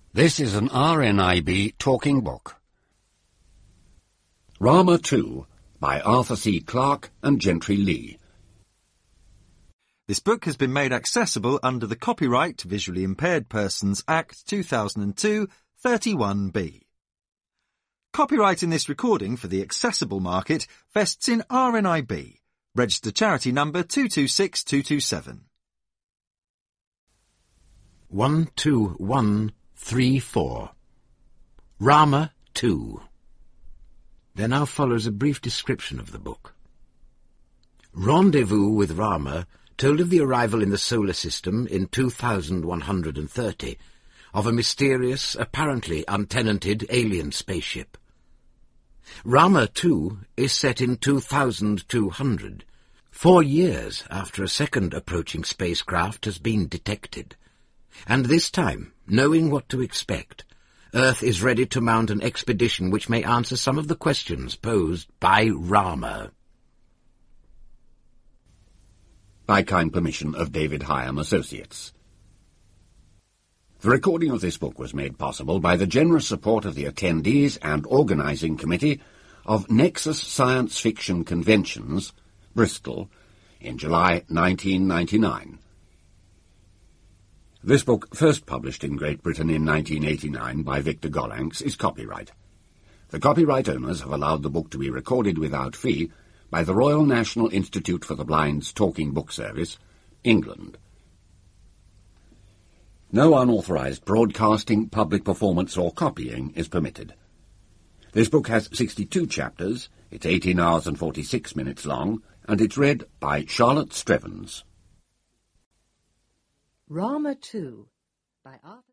This is an RNIB talking book. Rama 2 by Arthur C. Clarke and Gentry Lee. This book has been made accessible under the Copyright Visually Impaired Persons Act 2002, 31B. Copyright in this recording for the accessible market vests in RNIB, registered charity number 226227. 12134. Rama 2. There now follows a brief description of the book. Rendezvous with Rama told of the arrival in the solar system in 2130 of a mysterious, apparently untenanted alien spaceship. Rama 2 is set in 2200, 4 years after a second approaching spacecraft has been detected. And this time, knowing what to expect, Earth is ready to mount an expedition which may answer some of the questions posed by Rama. By kind permission of David Higham Associates. The recording of this book was made possible by the generous support of the attendees and organising committee of Nexus Science Fiction Conventions, Bristol, in July 1999. This book, first published in Great Britain in 1989 by Victor Gollancz, is copyright. The copyright owners have allowed the book to be recorded without fee by the Royal National Institute for the Blind's Talking Book Service, England. No unauthorised broadcasting, public performance or copying is permitted. This book has 62 chapters, it's 18 hours and 46 minutes long, and it's read by Charlotte Strevens. Rama 2 by Arthur